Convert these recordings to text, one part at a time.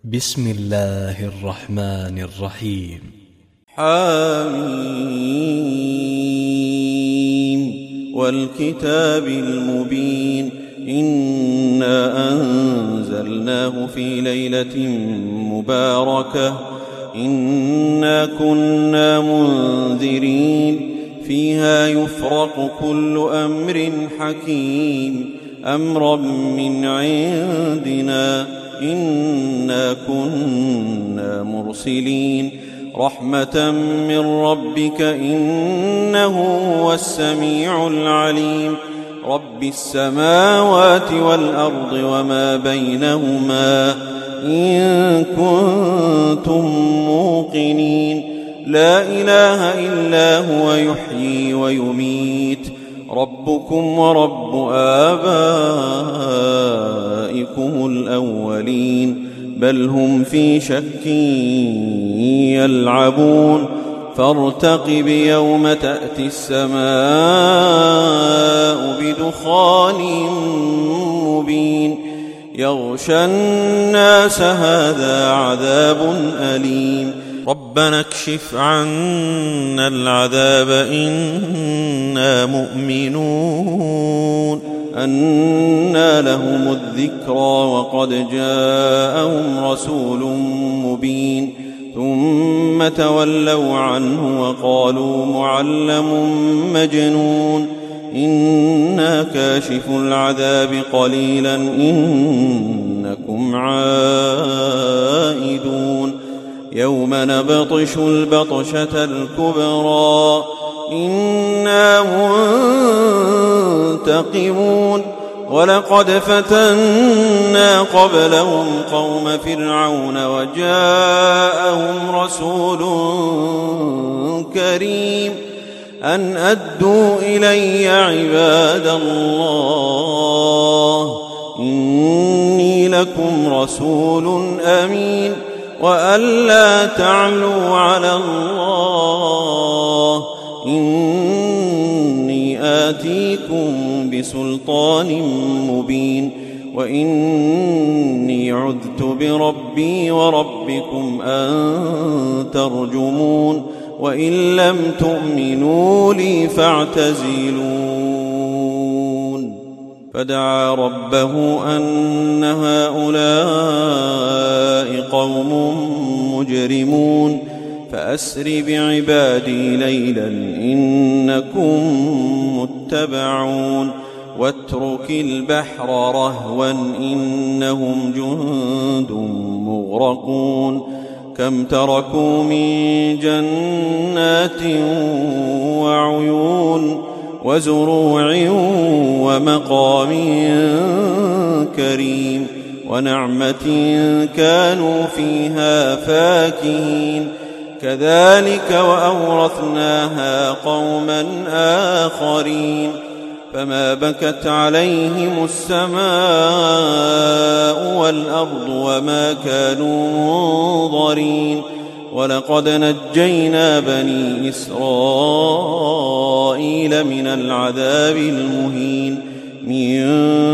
بسم الله الرحمن الرحيم. حميم والكتاب المبين إنا أنزلناه في ليلة مباركة إنا كنا منذرين فيها يفرق كل أمر حكيم أمرا من عندنا إنا كنا مرسلين رحمة من ربك إنه هو السميع العليم رب السماوات والأرض وما بينهما إن كنتم موقنين لا إله إلا هو يحيي ويميت ربكم ورب آبائكم الأولين بل هم في شك يلعبون فارتقب يوم تأتي السماء بدخان مبين يغشى الناس هذا عذاب أليم ربنا اكشف عنا العذاب إنا مؤمنون أنى لهم الذكرى وقد جاءهم رسول مبين ثم تولوا عنه وقالوا معلم مجنون إنا كاشف العذاب قليلا إنكم عائدون يوم نبطش البطشة الكبرى إنا منتقمون ولقد فتنا قبلهم قوم فرعون وجاءهم رسول كريم أن أدوا إلي عباد الله إني لكم رسول أمين وأن لا تعلوا على الله إني آتيكم بسلطان مبين وإني عذت بربي وربكم أن ترجمون وإن لم تؤمنوا لي فاعتزلون فدعا ربه أن هؤلاء قوم مجرمون فأسر بعبادي ليلا إنكم متبعون واترك البحر رهوا إنهم جند مغرقون كم تركوا من جنات وعيون وزروع ومقام كريم ونعمة كانوا فيها فاكهين كذلك وأورثناها قوما آخرين فما بكت عليهم السماء والأرض وما كانوا منظرين ولقد نجينا بني إسرائيل من العذاب المهين من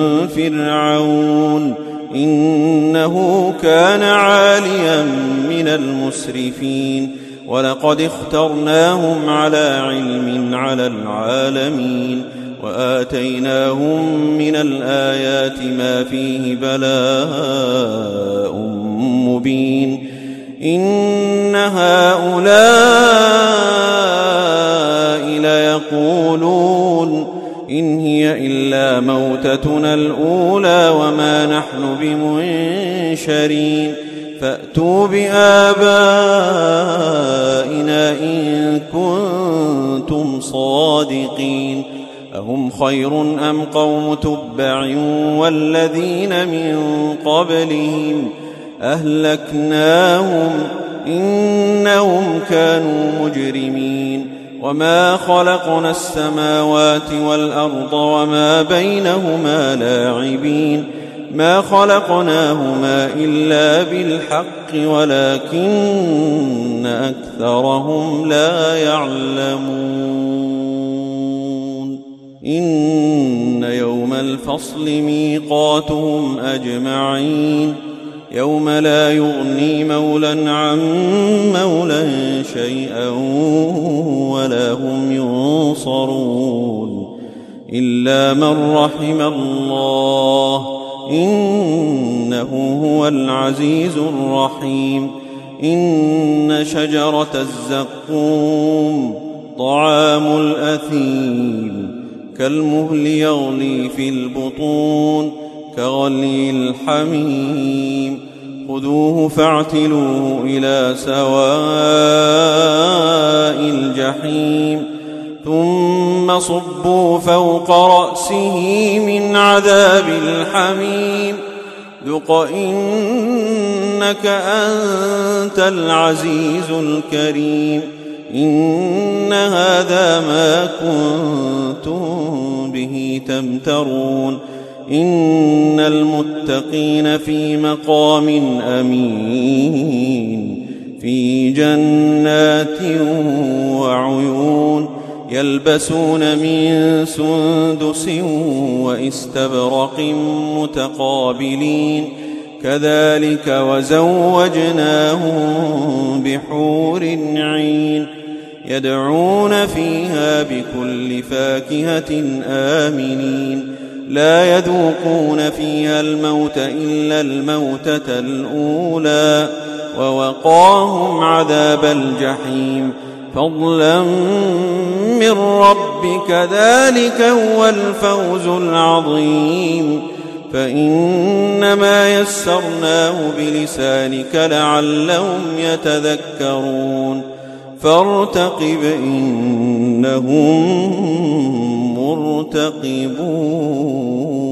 فرعون إنه كان عاليا من المسرفين ولقد اخترناهم على علم على العالمين وآتيناهم من الآيات ما فيه بلاء مبين إن هؤلاء ليقولون إن هي إلا موتتنا الأولى وما نحن بمنشرين فأتوا بآبائنا إن كنتم صادقين أهم خير أم قوم تبع والذين من قبلهم أهلكناهم إنهم كانوا مجرمين وما خلقنا السماوات والأرض وما بينهما لاعبين ما خلقناهما إلا بالحق ولكن أكثرهم لا يعلمون إن يوم الفصل ميقاتهم أجمعين يوم لا يغني مولى عن مولى شيئا ولا هم ينصرون إلا من رحم الله إنه هو العزيز الرحيم. إن شجرة الزقوم طعام الأثيم كالمهل يغلي في البطون كغلي الحميم خذوه فاعتلوه إلى سواء الجحيم ثم صبوا فوق رأسه من عذاب الحميم ذق إنك أنت العزيز الكريم. إن هذا ما كنتم به تمترون إن المتقين في مقام أمين في جنات وعيون يلبسون من سندس وإستبرق متقابلين كذلك وزوجناهم بحور عين يدعون فيها بكل فاكهة آمنين لا يذوقون فيها الموت إلا الموتة الأولى ووقاهم عذاب الجحيم فضلا من ربك ذلك هو الفوز العظيم. فإنما يسرناه بلسانك لعلهم يتذكرون فارتقب إنهم مرتقبون.